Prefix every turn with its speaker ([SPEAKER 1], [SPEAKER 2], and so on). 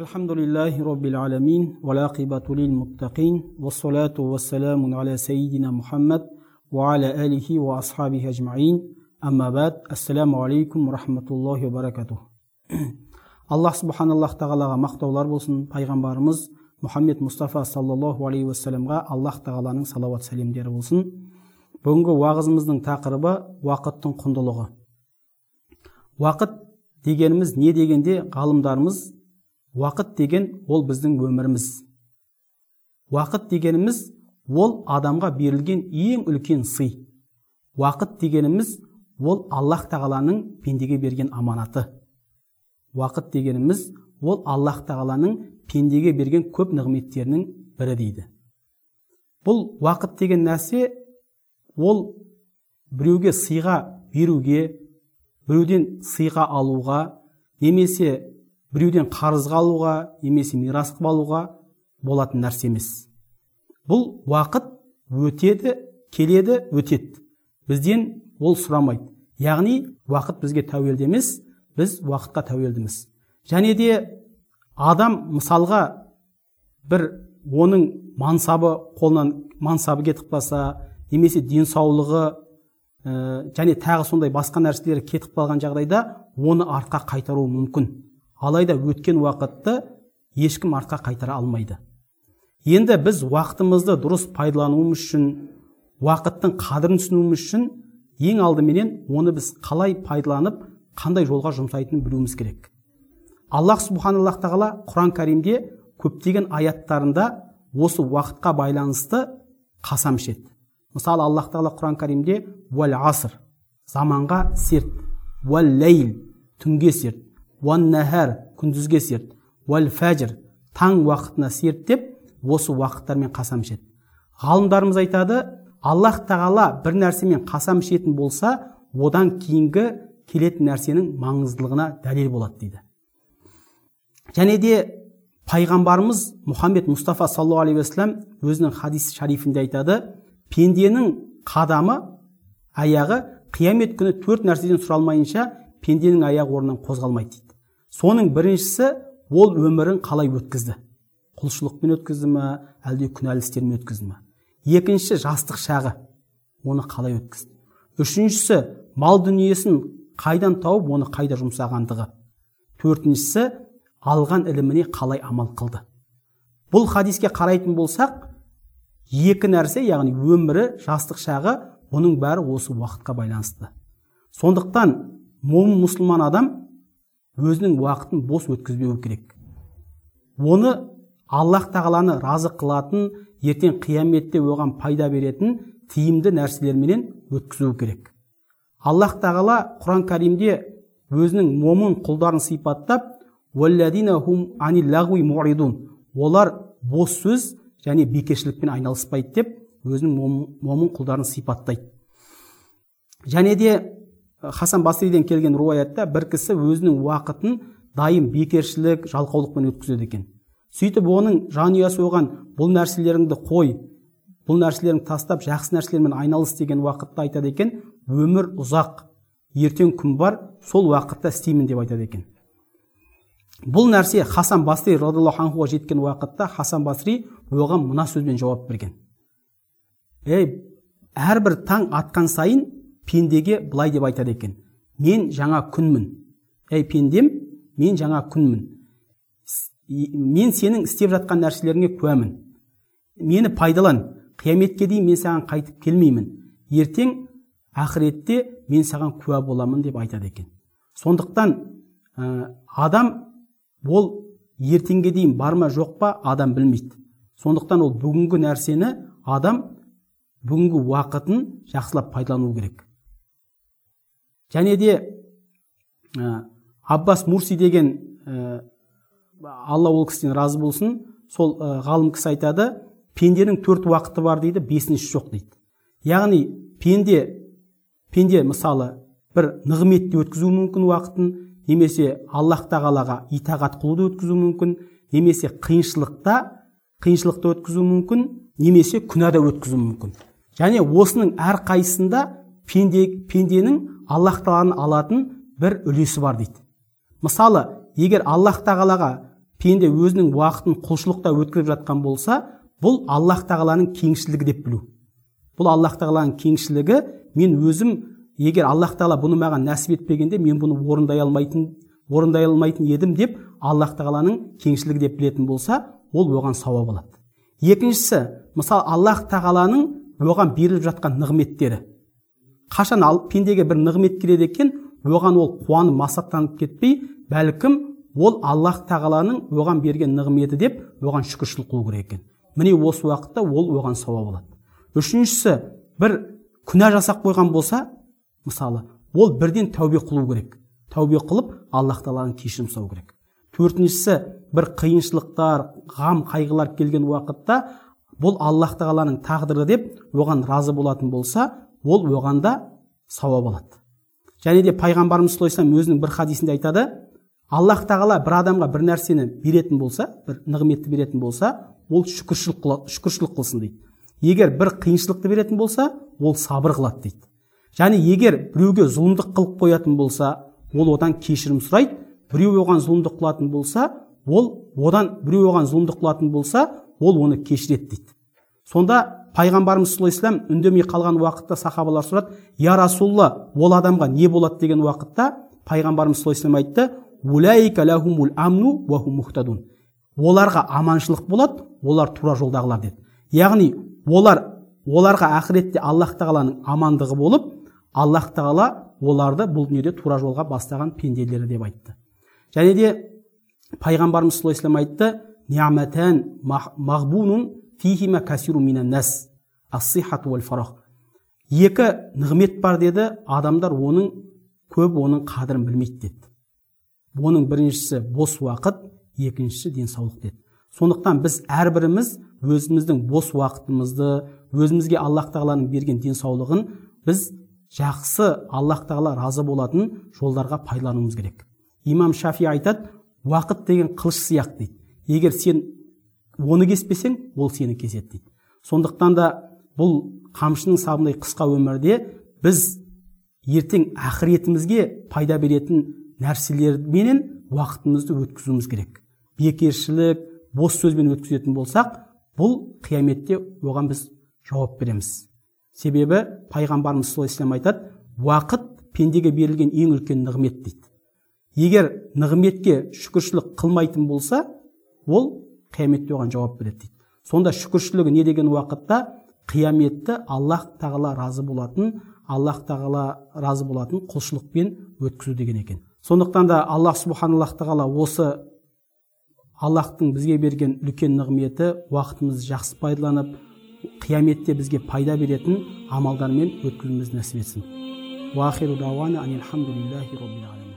[SPEAKER 1] Alhamdulillahi Rabbil alamin, wal aqibatu lil muttaqin, wassalatu wassalamun ala sayyidina Muhammad wa ala alihi wa ashabihi ajma'in. Amma ba'd, assalamu alaikum wa rahmatullahi wa barakatuh. Аллах субханаллах тағалаға мақтаулар болсын, пайғамбарымыз Мұхаммед Мұстафа саллаллаху алейхи уассаламға Аллах тағаланың салауат сәлемдері болсын. Бүгінгі уағызымыздың тақырыбы уақыттың құндылығы. Уақыт дегеніміз не дегенде ғалымдарымыз уақыт деген ол біздің өміріміз. Уақыт дегеніміз ол адамға берілген ең үлкен сый. Уақыт дегеніміз ол Аллах тағаланың пендеге берген аманаты. Уақыт дегеніміз ол Аллах тағаланың пендеге берген көп нығметтерінің бірі дейді. Бұл уақыт деген нәрсе ол біреуге сыйға беруге, біреуден сыйға алуға, немесе біреуден қарызға алуға, немесе мирас қылып алуға болатын нәрсе емес. Бұл уақыт өтеді, келеді, өтеді. Бізден ол сұрамайды. Яғни уақыт бізге тәуелді емес, біз уақытқа тәуелдіміз. Және де адам мысалға бір оның қолынан мансабы кетіп қалса, немесе денсаулығы және тағы сондай басқа нәрселері кетіп қалған жағдайда оны артқа қайтаруы мүмкін. Алайда өткен уақытты ешкім артқа қайтара алмайды. Енді біз уақытымызды дұрыс пайдалануымыз үшін, уақыттың қадірін түсінуіміз үшін ең алдыменен оны біз қалай пайдаланып, қандай жолға жұмсайтынын білуіміз керек. Аллах субханаллах тағала Құран кәрімде көптеген аяттарында осы уақытқа байланысты қасам ішеді. Мысалы, Аллах тағала Құран кәрімде уәл аср, заманға серт, уәл лейл, түнге серт, уән нәһәр, күндізге серт, уәл фәжр, таң уақытына серт деп осы уақыттармен қасам ішеді. Ғалымдарымыз айтады, Аллах тағала бір нәрсемен қасам ішетін болса, одан кейінгі келетін нәрсенің маңыздылығына дәлел болады дейді. Және де пайғамбарымыз Мұхаммед Мұстафа саллаллаху алейхи уассалам өзінің хадис шарифінде айтады, пенденің қадамы, аяғы қиямет күні 4 нәрседен сұралмайынша пенденің аяғы орнынан қозғалмайды дейді. Соның біріншісі ол өмірін қалай өткізді? Құлшылықпен өткізді ме, әлде күнәлі істермен өткізді ме? Екіншісі жастық шағы, оны қалай өткізді? Үшіншісі мал дүниесін қайдан тауып, оны қайда жұмсағандығы. Төртіншісі алған іліміне қалай амал қылды. Бұл хадиске қарайтын болсақ, екі нәрсе, яғни өмірі, жастық шағы, оның бәрі осы уақытқа байланысты. Сондықтан момын мұсылман адам өзінің уақытын бос өткізбеуі керек. Оны Аллах тағаланы разы қылатын, ертең қияметте оған пайда беретін тиімді нәрселерменен өткізуі керек. Аллах тағала Құран кәрімде өзінің момын құлдарын сипаттап, «Уәлләдина хум анил лағуи му'ридун», олар бос сөз және бекершілікпен айналыспайды деп өзінің момын құлдарын сипаттайды. Және де Хасан Басриден келген руаятта бір кісі өзінің уақытын дайым бекершілік, жалқаулықпен өткізеді екен. Сөйтіп оның жанұясы оған бұл нәрселеріңді қой, бұл нәрселеріңді тастап, жақсы нәрселермен айналыс деген уақытта айтады екен, өмір ұзақ, ертең күн бар, сол уақытта істеймін деп айтады екен. Бұл нәрсе Хасан Басри радиллаху анхуға жеткен уақытта Хасан Басри оған мына сөзбен жауап берген. Әрбір таң атқан сайын пендеге былай деп айтады екен: мен жаңа күнмін. Пендем, мен жаңа күнмін. Мен сенің істеп жатқан нәрселеріңе куәмін. Мені пайдалан. Қияметке дейін мен саған қайтып келмеймін. Ертең ақыретте мен саған куә боламын деп айтады екен. Сондықтан адам ол ертеңге дейін бар ма жоқ па адам білмейді. Сондықтан ол бүгінгі нәрсені адам бүгінгі уақытын жақсылап пайдалану керек. Және де Аббас Мурси деген, Алла ол кісіден разы болсын, сол ғалым кісі айтады, пенденің 4 уақыты бар дейді, 5-ші жоқ дейді. Яғни пенде мысалы бір нығметті өткізу мүмкін уақытын, немесе Аллах тағалаға итағат қылуды өткізу мүмкін, немесе қиыншылықта өткізу мүмкін, немесе күнәда өткізу мүмкін. Және осының әр қайсында пенденің Аллах тағаланы алатын бір үлесі бар дейді. Мысалы, егер Аллах тағалаға пенде өзінің уақытын құлшылықта өткізіп жатқан болса, бұл Аллах тағаланың кеңшілігі деп білу. Бұл Аллах тағаланың кеңшілігі, мен өзім, егер Аллах тағала бұны маған нәсіп етпегенде, мен бұны орындай алмайтын едім деп Аллах тағаланың кеңшілігі деп білетін болса, ол оған сауап алады. Екіншісі, мысалы Аллах тағаланың оған беріліп жатқан нығметтері. Қашан пендеге бір нығмет келеді екен, оған ол қуанып масаттанып кетпей, бәлкім ол Аллах тағаланың оған берген нығметі деп оған шүкіршілік қылу керек екен. Міне осы уақытта ол оған сауап алады. Үшіншісі, бір күнә жасап қойған болса, мысалы, ол бірден тәубе қылу керек. Тәубе қылып, Аллах тағаланың кешірім сұрау керек. Төртіншісі, бір қиыншылықтар, ғам, қайғылар келген уақытта, бұл Аллах тағаланың тағдыры деп оған разы болатын болса, ол оғанда сауап алады. Және де пайғамбарымыз саллаллаху алейхи вассалам өзінің бір хадисінде айтады, Аллах тағала бір адамға бір нәрсені беретін болса, бір нығметті беретін болса, ол шүкіршілік қылсын дейді. Егер бір қиыншылықты беретін болса, ол сабыр қылады дейді. Және егер біреуге зұлымдық қылып қоятын болса, ол одан кешірім сұрайды. Біреу оған зұлымдық қылатын болса, ол оны кешіреді дейді. Сонда пайғамбарымыз саллаллаху алейхи вассалам үндемей қалған уақытта сахабалар сұрады, я Расулалла, ол адамға не болады деген уақытта пайғамбарымыз саллаллаху алейхи вассалам айтты, улайка лахумул амну ва хум мухтадун. Оларға аманшылық болады, олар тура жолдағылар деді. Яғни оларға ақыретте Аллах тағаланың амандығы болып, Аллах тағала оларды бұл дүниеде тура жолға бастаған пенделері деп айтты. Және де пайғамбарымыз саллаллаху алейхи вассалам айтты, ниъматан мағбунун фихима касиру минан нас, ас-сиххату вал фарах. Екі нығмет бар деді, адамдар оның қадірін білмейді деді. Оның біріншісі бос уақыт, екіншісі денсаулық деді. Сондықтан біз әрбіріміз өзіміздің бос уақытымызды, өзімізге Аллах тағаланың берген денсаулығын біз жақсы, Аллах тағала разы болатын жолдарға пайдалануымыз керек. Имам Шафи айтады, уақыт деген қылыш сияқты дейді. Егер сен оны кеспесең, ол сені кеседі дейді. Сондықтан да бұл қамшының сабындай қысқа өмірде біз ертең ақыретімізге пайда беретін нәрселерменен уақытымызды өткізуіміз керек. Бекершілік, бос сөзбен өткізетін болсақ, бұл қияметте оған біз жауап береміз. Себебі пайғамбарымыз саллаллаху алейхи вассалам айтады, уақыт пендеге берілген ең үлкен нығмет дейді. Егер нығметке шүкіршілік қылмайтын болса, ол қияметте оған жауап береді дейді. Сонда шүкіршілігі не деген уақытта? Қияметті Аллах тағала разы болатын құлшылықпен өткізу деген екен. Сондықтан да Аллах субханаллаху тағала осы Аллахтың бізге берген үлкен нығметі уақытымызды жақсы пайдаланып, қияметте бізге пайда беретін амалдармен өткізуімізді нәсіп етсін. Уахиру дауана анил хамдулиллахи роббил аламин.